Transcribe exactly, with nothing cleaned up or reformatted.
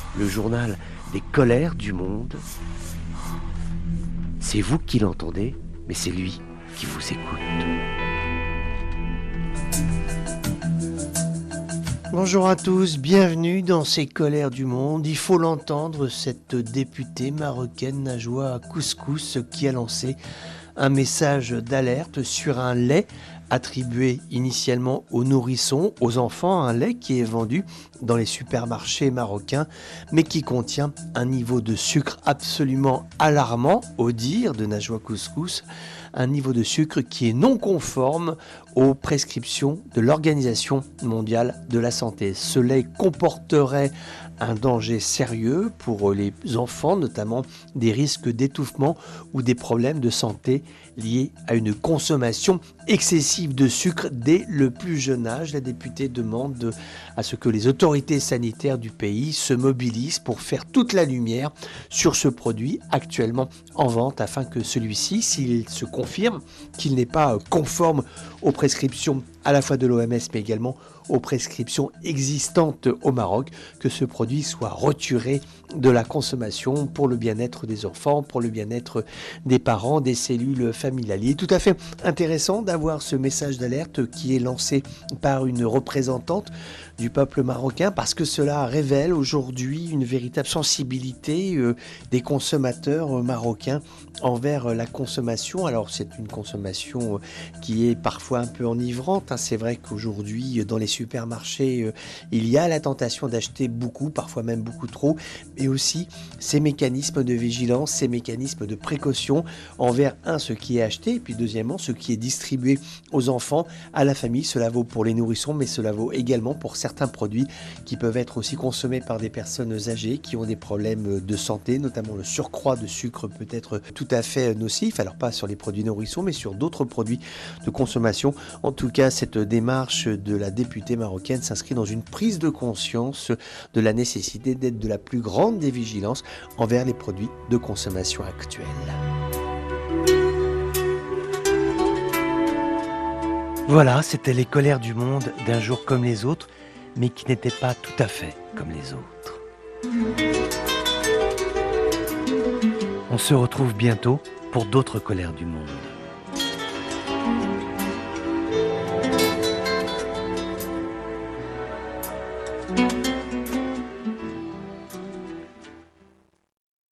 le journal des colères du monde. C'est vous qui l'entendez, mais c'est lui qui vous écoute. Bonjour à tous, bienvenue dans ces colères du monde. Il faut l'entendre, cette députée marocaine Najwa Kousskous qui a lancé un message d'alerte sur un lait attribué initialement aux nourrissons, aux enfants, un lait qui est vendu dans les supermarchés marocains, mais qui contient un niveau de sucre absolument alarmant, au dire de Najwa Kousskous, un niveau de sucre qui est non conforme aux prescriptions de l'Organisation mondiale de la santé. Ce lait comporterait un danger sérieux pour les enfants, notamment des risques d'étouffement ou des problèmes de santé liés à une consommation excessive de sucre dès le plus jeune âge. La députée demande à ce que les autorités sanitaires du pays se mobilisent pour faire toute la lumière sur ce produit actuellement en vente afin que celui-ci, s'il se confirme qu'il n'est pas conforme aux prescriptions à la fois de l'O M S mais également aux prescriptions existantes au Maroc, que ce produit soit retiré de la consommation pour le bien-être des enfants, pour le bien-être des parents, des cellules familiales. Il est tout à fait intéressant d'avoir ce message d'alerte qui est lancé par une représentante du peuple marocain parce que cela révèle aujourd'hui une véritable sensibilité euh, des consommateurs marocains envers la consommation. Alors c'est une consommation qui est parfois un peu enivrante, hein. C'est vrai qu'aujourd'hui dans les supermarchés euh, il y a la tentation d'acheter beaucoup, parfois même beaucoup trop, et aussi ces mécanismes de vigilance, ces mécanismes de précaution envers un, ce qui est acheté, et puis deuxièmement ce qui est distribué aux enfants, à la famille. Cela vaut pour les nourrissons, mais cela vaut également pour certains produits qui peuvent être aussi consommés par des personnes âgées qui ont des problèmes de santé, notamment le surcroît de sucre peut être tout à fait nocif, alors pas sur les produits nourrissons mais sur d'autres produits de consommation. En tout cas, cette démarche de la députée marocaine s'inscrit dans une prise de conscience de la nécessité d'être de la plus grande des vigilances envers les produits de consommation actuels. Voilà, c'était les colères du monde d'un jour comme les autres, mais qui n'étaient pas tout à fait comme les autres. On se retrouve bientôt pour d'autres colères du monde.